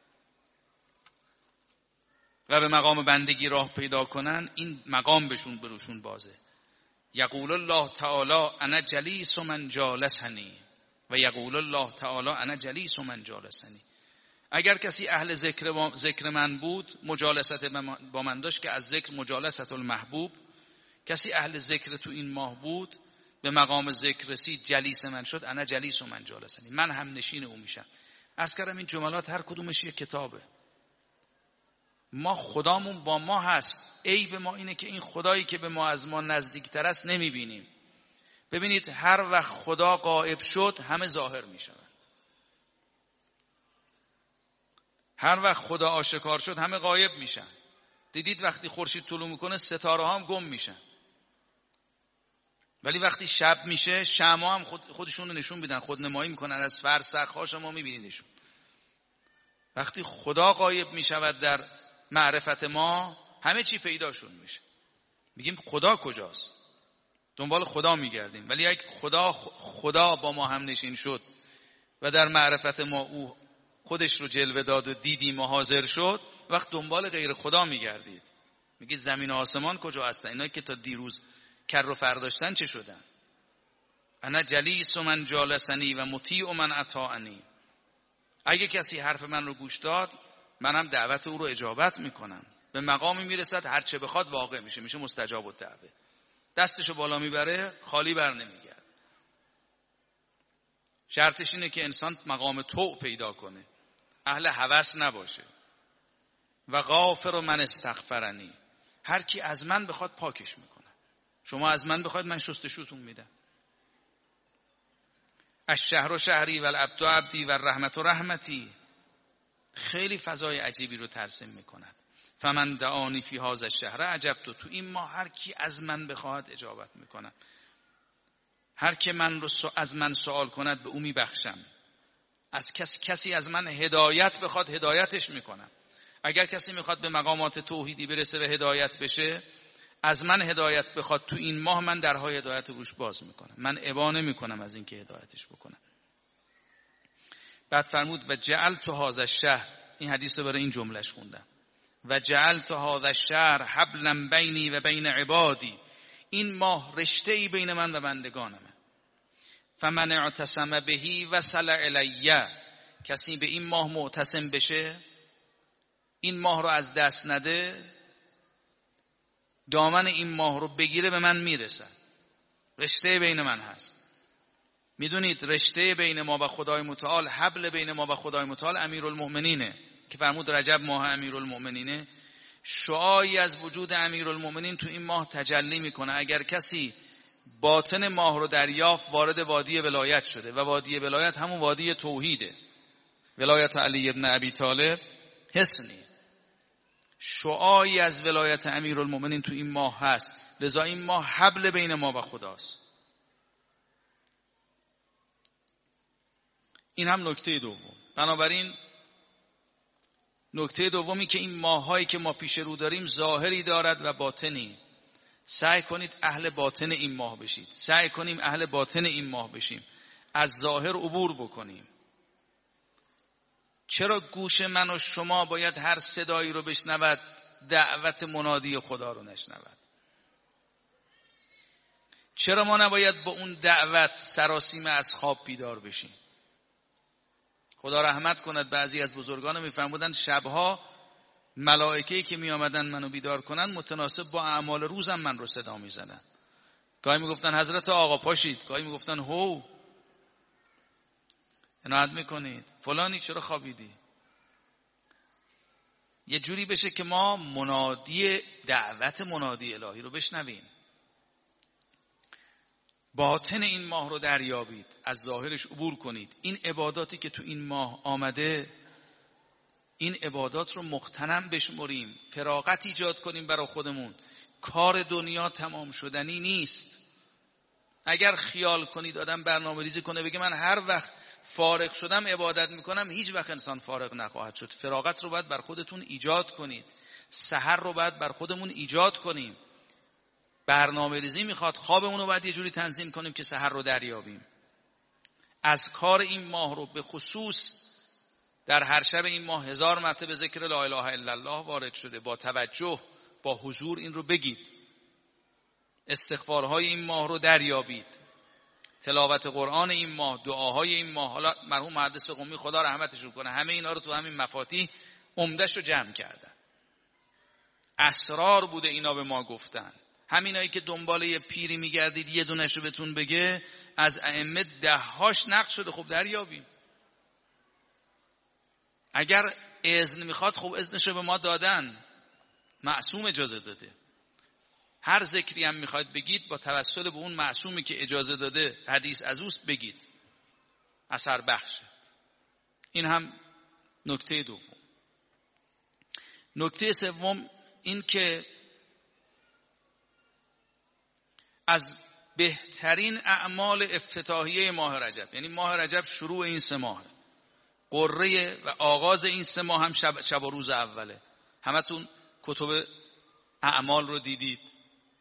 و به مقام بندگی راه پیدا کنن، این مقام بهشون بروشون بازه. یقول الله تعالی انا جلیس من جالسنی و یقول الله تعالی انا جلیس من جالسنی. اگر کسی اهل ذکر ذکر من بود، مجالست با من داشت که از ذکر مجالست المحبوب، کسی اهل ذکر تو این ماه بود، به مقام ذکر رسید، جلیس من شد، انا جلیس من جالسنی، من هم نشین او میشم. عرض کردم این جملات هر کدومش یک کتابه. ما خدامون با ما هست، عیب ما اینه که این خدایی که به ما از ما نزدیکتر است نمیبینیم. ببینید هر وقت خدا غائب شد همه ظاهر میشوند. هر وقت خدا آشکار شد همه غایب میشن. دیدید وقتی خورشید طلوع میکنه ستاره ها هم گم میشن، ولی وقتی شب میشه شمع هم خود خودشون رو نشون میدن، خود نمایی میکنن، از فرسخ ها شما میبینیدشون. وقتی خدا غایب میشود در معرفت ما، همه چی پیداشون میشه. میگیم خدا کجاست؟ دنبال خدا میگردیم. ولی اگه خدا خدا با ما هم نشین شد و در معرفت ما او خودش رو جلوه داد و دیدیم و حاضر شد، وقت دنبال غیر خدا میگردید. میگید زمین و آسمان کجا هستن؟ اینا که تا دیروز کر و فر داشتن چه شدن؟ انا جلیس من جالسنی و مطیع من اطاعنی. اگه کسی حرف من رو گوش داد، منم دعوت او رو اجابت میکنم. به مقامی میرسد هر چه بخواد واقع میشه، میشه مستجاب الدعوه. دستشو بالا میبره، خالی بر نمیگرد. شرطش اینه که انسان مقام طوع پیدا کنه، اهل هوس نباشه. و غافر من استغفرنی. هر کی از من بخواد پاکش میکنه. شما از من بخواید من شستشوتون میدم. الشهر و شهری و العبد و عبدی و الرحمت و رحمتی. خیلی فضای عجیبی رو ترسیم میکند. فمن دعانی فی هذا الشهر عجبت. تو این ماه هر کی از من بخواهد اجابت میکنم. هر کی من رو از من سوال کند به او میبخشم. از کس کسی از من هدایت بخواد هدایتش میکنم. اگر کسی میخواد به مقامات توحیدی برسه و هدایت بشه، از من هدایت بخواد تو این ماه، من درهای هدایت روش باز میکنم. من ابا نمیکنم از اینکه هدایتش بکنم. بعد فرمود و جعلت هذا الشهر. این حدیث رو برای این جملهش خوندم. و جعلت هذا الشهر حبلا بینی و بین عبادی. این ماه رشته‌ای بین من و بندگانمه. فمن اعتصم بهی وصل الی. کسی به این ماه معتصم بشه، این ماه رو از دست نده، دامن این ماه رو بگیره، به من میرسه. رشته بین من هست. میدونید رشته بین ما و خدای متعال، حبل بین ما و خدای متعال امیرالمؤمنینه که فرمود رجب ماه امیرالمؤمنینه. شعاعی از وجود امیرالمؤمنین تو این ماه تجلی میکنه. اگر کسی باطن ماه رو دریافت، وارد وادی ولایت شده و وادی ولایت همون وادی توحیده. ولایت علی ابن ابی طالب حسنی. شعاعی از ولایت امیرالمؤمنین تو این ماه هست. لذا این ماه حبل بین ما و خداست. این هم نکته دوم. بنابراین نکته دومی که این ماهایی که ما پیش رو داریم ظاهری دارد و باطنی. سعی کنید اهل باطن این ماه بشید. سعی کنیم اهل باطن این ماه بشیم. از ظاهر عبور بکنیم. چرا گوش من و شما باید هر صدایی رو بشنود، دعوت منادی خدا رو نشنود؟ چرا ما نباید با اون دعوت سراسیمه از خواب بیدار بشیم؟ خدا رحمت کند، بعضی از بزرگان میفرمودند شبها ملائکه‌ای که می آمدن منو بیدار کنن متناسب با اعمال روزم من رو صدا می زدن. گاهی می گفتن حضرت آقا پاشید، گاهی می گفتن هو عنایت میکنید، فلانی چرا خوابیدی؟ یه جوری بشه که ما منادی دعوت منادی الهی رو بشنویم. باطن این ماه رو دریابید، از ظاهرش عبور کنید. این عباداتی که تو این ماه آمده، این عبادات رو مغتنم بشمریم، فراغت ایجاد کنیم برای خودمون. کار دنیا تمام شدنی نیست. اگر خیال کنید آدم برنامه ریزی کنه بگه من هر وقت فارغ شدم عبادت میکنم، هیچ وقت انسان فارغ نخواهد شد. فراغت رو باید بر خودتون ایجاد کنید. سحر رو باید بر خودمون ایجاد کنیم. برنامه ریزی میخواد، خوابمون رو باید یه جوری تنظیم کنیم که سحر رو دریابیم. از کار این ماه رو به خصوص در هر شب این ماه هزار مرتبه ذکر لا اله الا الله وارد شده. با توجه، با حضور این رو بگید. استغفارهای این ماه رو دریابید. تلاوت قرآن این ماه، دعاهای این ماه. حالا مرحوم محدث قمی خدا رحمتشون کنه همه اینا رو تو همین مفاتیح عمده‌اش رو جمع کردن. اسرار بوده اینا به ما گفتن. همینایی که دنبال یه پیری میگردید یه دونش رو بهتون بگه، از ائمه ده‌هاش نقل شده. خب دریابیم. اگر اذن میخواد، خب اذنش رو به ما دادن، معصوم اجازه داده. هر ذکری هم میخواید بگید با توسل به اون معصومی که اجازه داده، حدیث از اوست بگید، اثر بخشه. این هم نکته دوم. نکته سوم این که از بهترین اعمال افتتاحیه ماه رجب، یعنی ماه رجب شروع این سه ماه، قره و آغاز این سه ماه هم شب, شب و روز اوله. همتون کتب اعمال رو دیدید.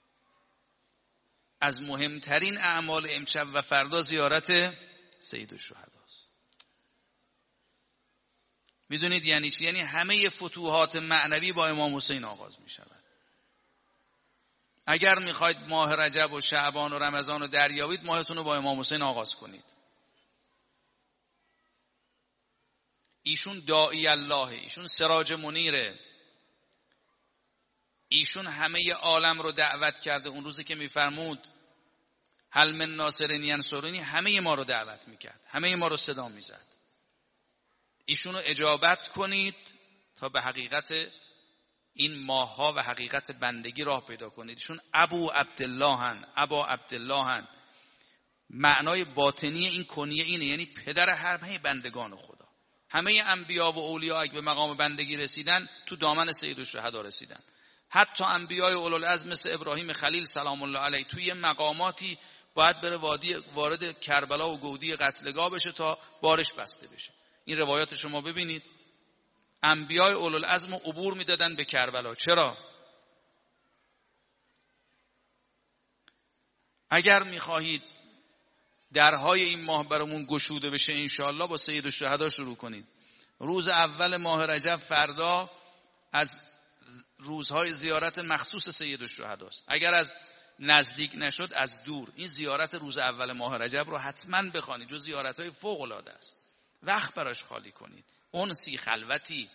از مهمترین اعمال امشب و فردا زیارت سید الشهداست. میدونید یعنی چی؟ یعنی همه فتوحات معنوی با امام حسین آغاز می شود. اگر میخواید ماه رجب و شعبان و رمضان رو دریابید، ماهتون رو با امام حسین آغاز کنید. ایشون داعی الله، ایشون سراج منیره، ایشون همه عالم رو دعوت کرده. اون روزی که میفرمود هل من ناصر ینصرنی، همه ما رو دعوت میکرد، همه ما رو صدا میزد. ایشون رو اجابت کنید تا به حقیقت این ماها و حقیقت بندگی راه پیدا کنید. ایشون ابو عبدالله هن، ابا عبدالله هن. معنای باطنی این کنیه اینه، یعنی پدر همه بندگان خدا. همه انبیا و اولیا اگه به مقام بندگی رسیدن، تو دامن سید الشهدا رسیدن. حتی انبیای اولوالعزم مثل ابراهیم خلیل سلام الله علیه توی مقاماتی باید بره وادی وارد کربلا و گودی قتلگاه بشه تا بارش بسته بشه. این روایات شما ببینید، انبیای اولوالعزم عبور میدادن به کربلا. چرا؟ اگر میخواهید درهای این ماه برامون گشوده بشه انشاءالله، با سید الشهدا شروع کنید. روز اول ماه رجب فردا از روزهای زیارت مخصوص سید الشهداست. اگر از نزدیک نشد از دور، این زیارت روز اول ماه رجب رو حتما بخوانید. جو زیارت‌های فوق العاده است. وقت براش خالی کنید، انسی خلوتی.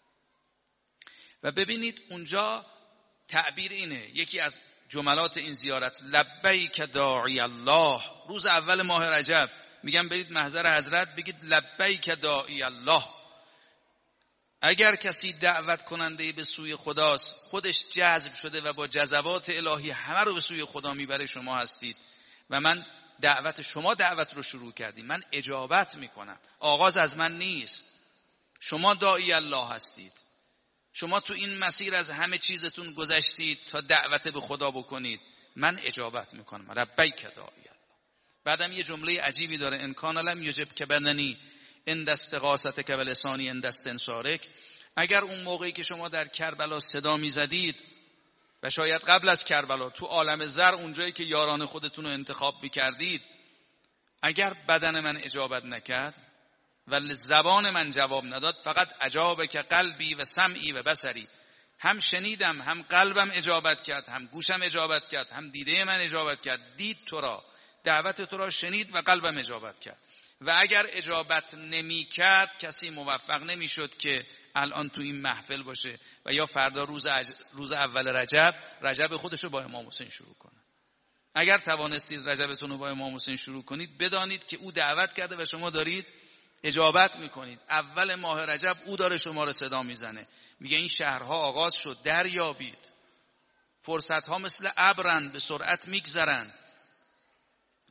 و ببینید اونجا تعبیر اینه، یکی از جملات این زیارت لبیک داعی الله. روز اول ماه رجب میگم برید محضر حضرت بگید لبیک داعی الله. اگر کسی دعوت کننده به سوی خداست، خودش جذب شده و با جذبات الهی همه رو به سوی خدا میبره. شما هستید و من دعوت شما دعوت رو شروع کردیم، من اجابت میکنم. آغاز از من نیست. شما داعی الله هستید. شما تو این مسیر از همه چیزتون گذشتید تا دعوت به خدا بکنید. من اجابت میکنم. لبیک داعی الله. بعدم یه جمله عجیبی داره، ان کان لم یجب که بدنی ان استغاثتک و لسانی ان استنصارک. اگر اون موقعی که شما در کربلا صدا میزدید و شاید قبل از کربلا تو عالم زر، اونجایی که یاران خودتون رو انتخاب میکردید، اگر بدن من اجابت نکرد و زبان من جواب نداد، فقط اجابه که قلبی و سمعی و بصری، هم شنیدم، هم قلبم اجابت کرد، هم گوشم اجابت کرد، هم دیده من اجابت کرد. دید تو را، دعوت تو را شنید و قلبم اجابت کرد. و اگر اجابت نمی کرد کسی موفق نمی شد که الان تو این محفل باشه و یا فردا روز, عج... روز اول رجب رجب خودش رو با امام حسین شروع کنه. اگر توانستید رجبتون رو با امام حسین شروع کنید، بدانید که او دعوت کرده و شما دارید اجابت میکنید. اول ماه رجب او داره شما رو صدا میزنه، میگه این شهرها آغاز شد، دریابید. فرصتها مثل ابرن، به سرعت میگذرن.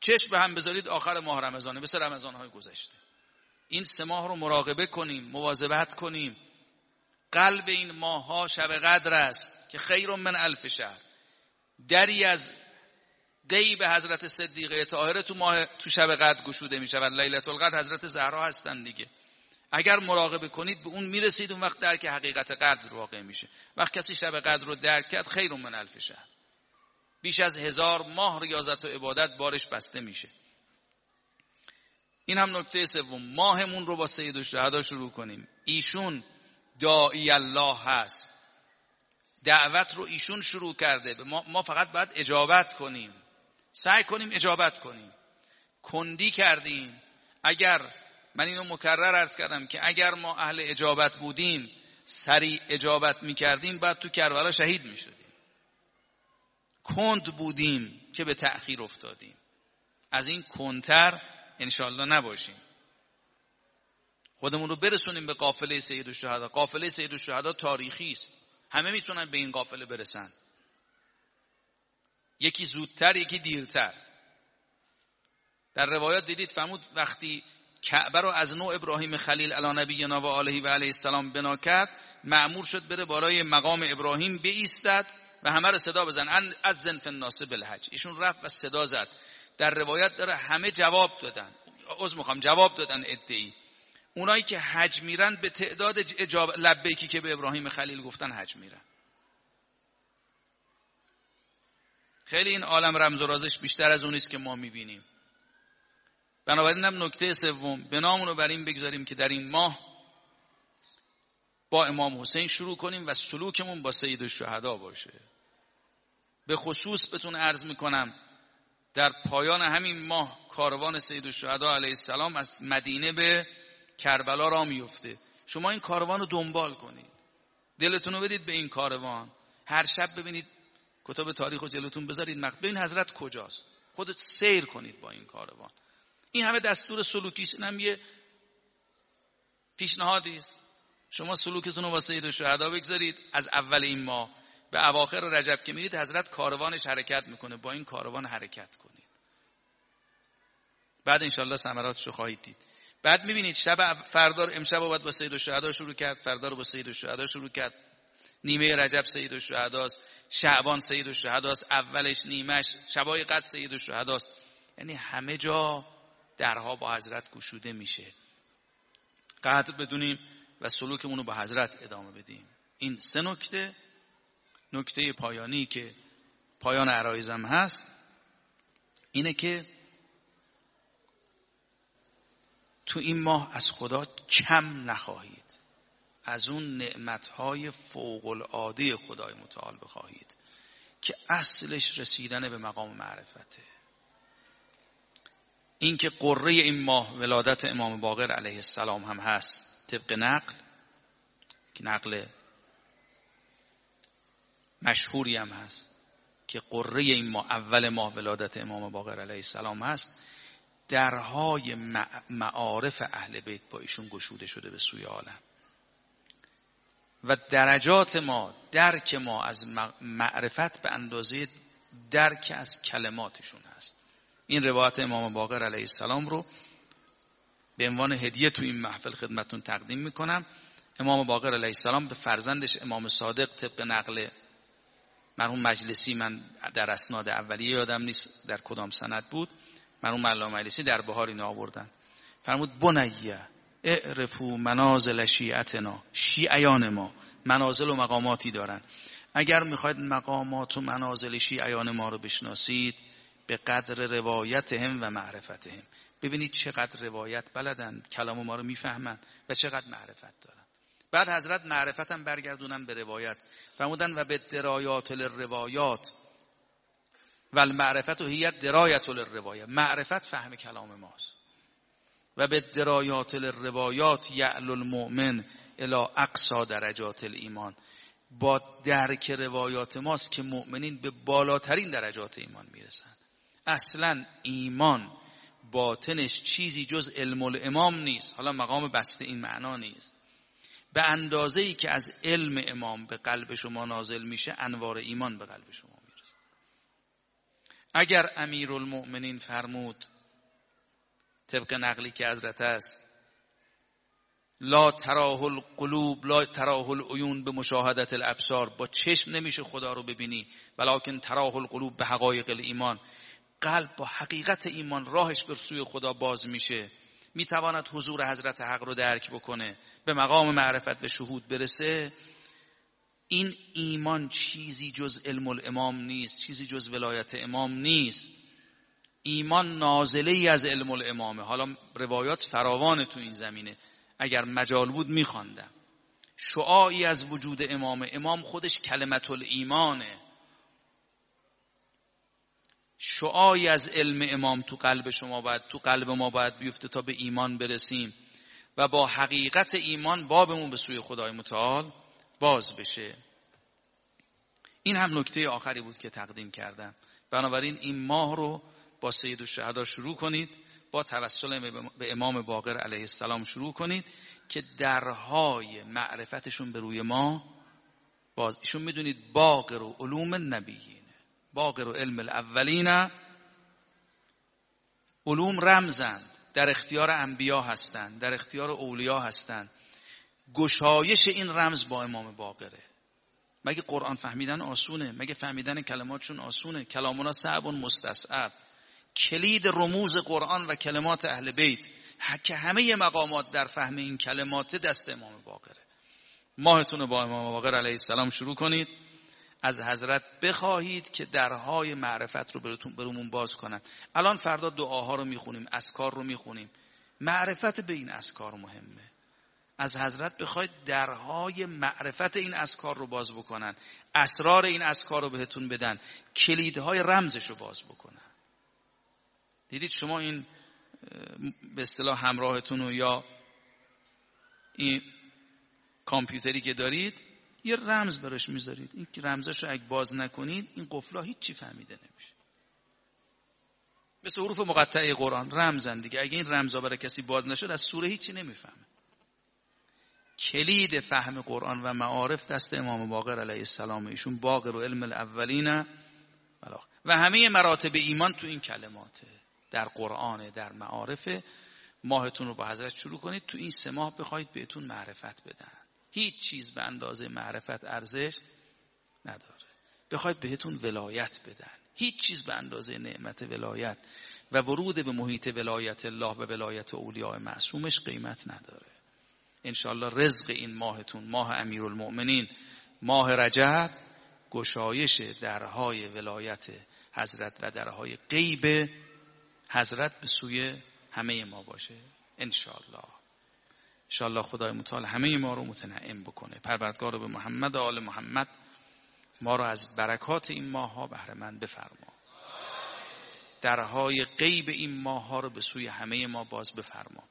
چشم به هم بذارید آخر ماه رمضانه، مثل رمضان‌های گذشته. این سه ماه رو مراقبه کنیم، مواظبت کنیم. قلب این ماه ها شب قدر است که خیر من الف شهر. دری از غیب حضرت صدیقه طاهره تو ماه تو شب قدر گشوده می شود. لیلة القدر حضرت زهرا هستن دیگه. اگر مراقبه کنید به اون میرسید، اون وقت درک حقیقت قدر واقع میشه. وقت کسی شب قدر رو درک کرد، خیر من الف شهر. بیش از هزار ماه ریاضت و عبادت بارش بسته میشه. این هم نکته سوم. ماهمون رو با سید الشهدا شروع کنیم. ایشون داعی الله هست، دعوت رو ایشون شروع کرده. ما, ما فقط باید اجابت کنیم، سعی کنیم اجابت کنیم. کندی کردیم. اگر من اینو مکرر عرض کردم که اگر ما اهل اجابت بودیم، سریع اجابت میکردیم، بعد تو کربلا شهید میشدیم. کند بودیم که به تأخیر افتادیم. از این کندتر انشاءالله نباشیم. خودمون رو برسونیم به قافله سید الشهدا. قافله سید الشهدا تاریخی است، همه میتونن به این قافله برسن، یکی زودتر یکی دیرتر. در روایات دیدید فرمود وقتی کعبه رو از نوع ابراهیم خلیل علی نبینا و آله و علیه السلام بنا کرد، مأمور شد بره بالای مقام ابراهیم بایستد و همه رو صدا بزن، اذن فی الناس بالحج. ایشون رفت و صدا زد. در روایت داره همه جواب دادن. عذر میخوام، جواب دادن ادعی. اونایی که حج میرن به تعداد اجاب لبیکی که به ابراهیم خلیل گفتن حج میرن. خیلی این عالم رمز و رازش بیشتر از اونیست که ما میبینیم. بنابراین هم نکته سوم، بنامون رو بر این بگذاریم که در این ماه با امام حسین شروع کنیم و سلوکمون با سید الشهدا باشه. به خصوص بهتون عرض میکنم در پایان همین ماه کاروان سید الشهدا علیه السلام از مدینه به کربلا را میفته. شما این کاروان رو دنبال کنید، دلتون رو بدید به این کاروان. هر شب ببینید، کتاب تاریخ رو جلوتون بذارید، مقد ببین حضرت کجاست، خودت سیر کنید با این کاروان. این همه دستور سلوکی است. این هم یه پیشنهادی است. شما سلوکتون رو با سید الشهدا بگذارید. از اول این ماه به اواخر رجب که میرید، حضرت کاروانش حرکت میکنه، با این کاروان حرکت کنید. بعد انشالله ثمراتش رو خواهید دید. بعد میبینید شب فردا، امشب رو باید با سید الشهدا شروع کرد، فردا رو با سید الشهدا شروع کرد. نیمه رجب سید الشهداست، شعبان سید الشهداست، اولش نیمهش شبای قدر سید الشهداست. یعنی همه جا درها با حضرت گشوده میشه. قدر بدونیم و سلوکمون رو با حضرت ادامه بدیم. این سه نکته. نکته پایانی که پایان عرایزم هست اینه که تو این ماه از خدا کم نخواهید، از اون نعمتهای فوق العاده خدای متعال بخواهید که اصلش رسیدن به مقام معرفته. این که قره این ماه ولادت امام باقر علیه السلام هم هست طبق نقل، که نقل مشهوری هم هست که قره این ماه اول ماه ولادت امام باقر علیه السلام هست. درهای معارف اهل بیت با ایشون گشوده شده به سوی عالم و درجات ما، درک ما از معرفت به اندازه درک از کلماتشون هست. این روایت امام باقر علیه السلام رو به عنوان هدیه تو این محفل خدمتتون تقدیم میکنم. امام باقر علیه السلام به فرزندش امام صادق طبق نقل مرحوم مجلسی، من در اسناد اولیه یادم نیست در کدام سند بود، مرحوم علامه مجلسی در بهار اینو آوردن. فرمود بنیه اعرفوا منازل شیعتنا، شیعیان ما منازل و مقاماتی دارن. اگر میخواید مقامات و منازل شیعیان ما رو بشناسید، به قدر روایتهم و معرفتهم. ببینید چقدر روایت بلدن، کلام ما رو میفهمن و چقدر معرفت دارن. بعد حضرت معرفتم برگردونن به روایت. فرمودن و به درایات الروایات و المعرفت و هی درایت الروایات. معرفت فهم کلام ماست. و به درایات الروایات یعل المؤمن الی اقصا درجات الایمان. با درک روایات ماست که مؤمنین به بالاترین درجات ایمان میرسن. اصلا ایمان باطنش چیزی جز علم الامام نیست. حالا مقام بسته این معنا نیست. به اندازه‌ای که از علم امام به قلب شما نازل میشه، انوار ایمان به قلب شما میرسه. اگر امیرالمؤمنین فرمود طبق نقلی که حضرت است لا تراه القلوب لا تراه العیون به مشاهدت الابصار، با چشم نمیشه خدا رو ببینی، ولکن تراه القلوب به حقایق الایمان، قلب با حقیقت ایمان راهش به سوی خدا باز میشه، میتواند حضور حضرت حق رو درک بکنه، به مقام معرفت و شهود برسه. این ایمان چیزی جز علم الامام نیست، چیزی جز ولایت امام نیست. ایمان نازله ای از علم الامامه. حالا روایات فراوان تو این زمینه، اگر مجال بود میخواندم. شعاعی از وجود امامه. امام خودش کلمت الایمانه. شعاعی از علم امام تو قلب شما باید، تو قلب ما باید بیفته تا به ایمان برسیم و با حقیقت ایمان بابمون به سوی خدای متعال باز بشه. این هم نکته آخری بود که تقدیم کردم. بنابراین این ماه رو با سید الشهدا شروع کنید، با توسل به امام باقر علیه السلام شروع کنید که درهای معرفتشون به روی ما باز. ایشون میدونید باقر و علوم النبیین، باقر و علم الاولین، علوم رمزند، در اختیار انبیا هستند، در اختیار اولیا هستند. گشایش این رمز با امام باقره. مگه قرآن فهمیدن آسونه؟ مگه فهمیدن کلماتشون آسونه؟ کلامونا صعب و مستصعب. کلید رموز قرآن و کلمات اهل بیت که همه مقامات در فهم این کلمات دست امام باقره. ماهتون رو با امام باقر علیه السلام شروع کنید. از حضرت بخواهید که درهای معرفت رو براتون برومون باز کنن. الان فردا دعاها رو میخونیم، اذکار رو میخونیم. معرفت به این اذکار مهمه. از حضرت بخواید درهای معرفت این اذکار رو باز بکنن، اسرار این اذکار رو بهتون بدن، کلیدهای رمزش رو باز بکنن. دیدید شما این به اصطلاح همراهتون رو یا این کامپیوتری که دارید یه رمز براش میذارید، این که رمزش رو اگه باز نکنید این قفلا هیچی فهمیده نمیشه. مثل حروف مقطعه قرآن رمزن دیگه، اگه این رمزها برای کسی باز نشد از سوره هیچی نمیفهمه. کلید فهم قرآن و معارف دست امام باقر علیه السلام. ایشون باقر و علم الاولین و همه مراتب ایمان تو این کلماته، در قرآن، در معارف. ماهتون رو با حضرت شروع کنید، تو این سه ماه بخواید بهتون معرفت بدن. هیچ چیز به اندازه معرفت ارزش نداره. بخواید بهتون ولایت بدن، هیچ چیز به اندازه نعمت ولایت و ورود به محیط ولایت الله و ولایت اولیاء معصومش قیمت نداره. انشاءالله رزق این ماهتون، ماه امیرالمؤمنین، ماه رجب، گشایش درهای ولایت حضرت و درهای غیب حضرت به سوی همه ما باشه انشاءالله. انشاءالله خدای متعال همه ما رو متنعم بکنه. پروردگار به محمد و آل محمد ما رو از برکات این ماه ها بهره مند بفرما. درهای غیب این ماه ها رو به سوی همه ما باز بفرما.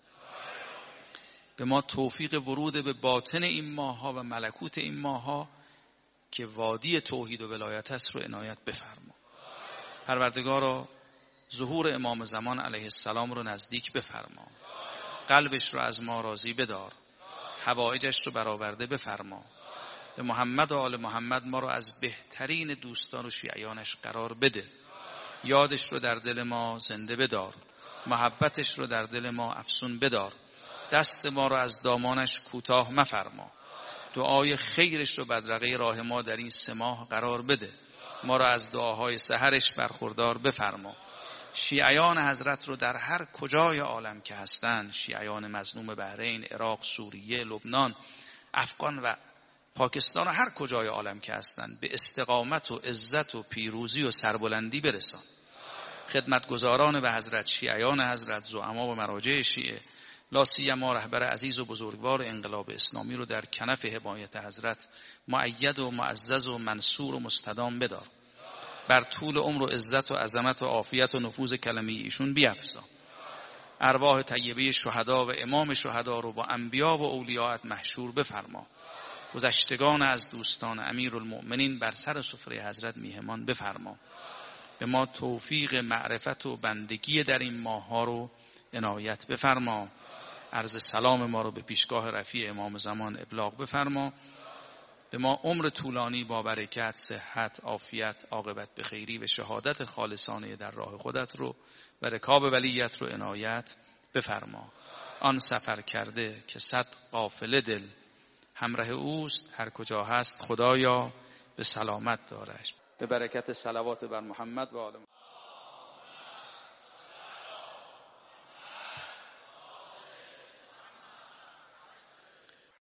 به ما توفیق ورود به باطن این ماه ها و ملکوت این ماه ها که وادی توحید و ولایت است رو عنایت بفرما. پروردگارا ظهور امام زمان علیه السلام رو نزدیک بفرما. قلبش رو از ما راضی بدار. حوائجش رو برآورده بفرما. به محمد و آل محمد ما رو از بهترین دوستان و شیعیانش قرار بده. یادش رو در دل ما زنده بدار. محبتش رو در دل ما افسون بدار. دست ما رو از دامانش کوتاه مفرما. دعای خیرش رو بدرقه راه ما در این سه ماه قرار بده. ما رو از دعاهای سحرش برخوردار بفرما. شیعیان حضرت رو در هر کجای عالم که هستند، شیعیان مظلوم بحرین، عراق، سوریه، لبنان، افغان و پاکستان و هر کجای عالم که هستند، به استقامت و عزت و پیروزی و سربلندی برسان. خدمتگزاران به حضرت، شیعیان حضرت، زعما و مراجع شیعه، لا سیما رهبر عزیز و بزرگوار انقلاب اسلامی رو در کنف حمایت حضرت مؤید و معزز و منصور و مستدام بدار. بر طول عمر و عزت و عظمت و عافیت و نفوذ کلمه ایشون بیفزا. ارواح طیبه شهدا و امام شهدا رو با انبیا و اولیاءت محشور بفرما. گذشتگان از دوستان امیرالمؤمنین بر سر سفره حضرت میهمان بفرما. به ما توفیق معرفت و بندگی در این ماه ها رو عنایت بفرما. عرض سلام ما رو به پیشگاه رفیع امام زمان ابلاغ بفرما. به ما عمر طولانی با برکت، صحت، عافیت، عاقبت به خیری و شهادت خالصانه در راه خودت رو و رکاب ولیت رو عنایت بفرما. آن سفر کرده که صد قافله دل همراه اوست، هر کجا هست خدایا به سلامت دارش. به برکت صلوات بر محمد و آل محمد.